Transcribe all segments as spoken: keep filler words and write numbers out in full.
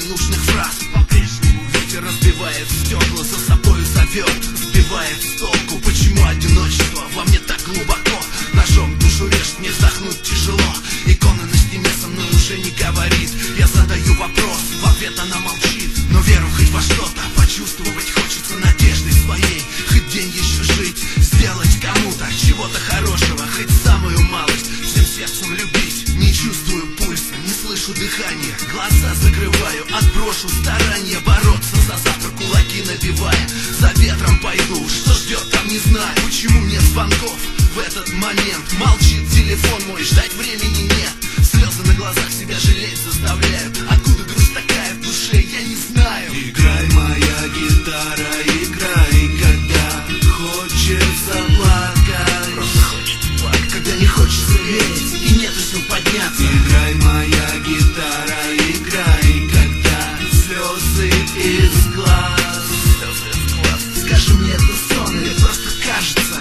ненужных фраз. По-прежнему ветер разбивает стекла, за собой зовет, сбивает с толку. Почему одиночество во мне так глубоко? Ножом душу режет, мне вздохнуть тяжело. Икона на стене со мной уже не говорит. Я задаю вопрос, в ответ она молчит. Но веру хоть во что-то почувствовать хочется надеждой своей. Хоть день еще жить, сделать кому-то чего-то хорошего, хоть самую малость, всем сердцем любить. Не чувствую пульса, не слышу дыхания, глаза закрываю, отброшу старания бороться за завтра, кулаки набивая. За ветром пойду, что ждет там не знаю. Почему нет звонков в этот момент? Молчит телефон мой, ждать времени нет. Слезы на глазах себя жалеть заставляют. Откуда грусть такая в душе, я не знаю. Играй, моя гитара, играй, когда хочется плакать. Просто хочется плакать, когда не хочется верить и нету сил подняться. Играй, моя гитара, играй, когда слезы из глаз. Слезы из глаз. Скажи мне, это сон или просто кажется?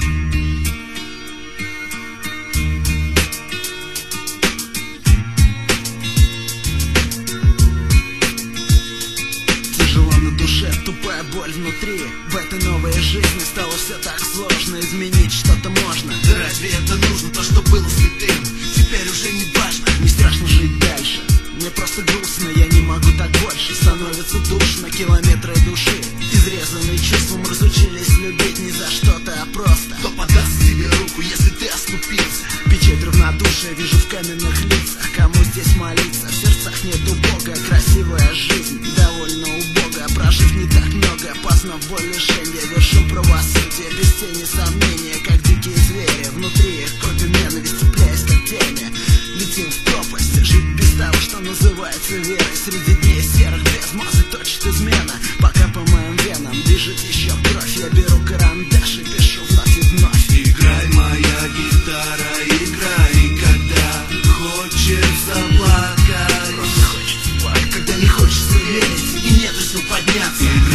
Тяжело на душе, тупая боль внутри. В этой новой жизни стало все так сложно. Изменить что-то можно. Да разве это нужно, то, что было святым? Теперь уже не важно, не страшно жить дальше. Мне просто грустно, я не могу так больше. Становится душно, километры души изрезанные чувством разучились любить не за что-то, а просто. Кто подаст тебе руку, если ты оступился? Печать равнодушия вижу в каменных лицах. Кому здесь молиться? В сердцах нету Бога. Красивая жизнь довольно убога. Прожив не так много, познав боль лишения, вершим правосудие без тени сомнения. Как дикие звери, внутри их копим ненависть, цепляясь когтями. Летим в пропасть, жить без того, что называется верой. Среди дней серых без мазы точит измена. Пока по моим венам бежит еще кровь, я беру карандаш и пишу вновь и вновь. Играй, моя гитара, играй, когда хочется плакать. Просто хочется плакать, когда не хочется верить и нету сил подняться. Играй,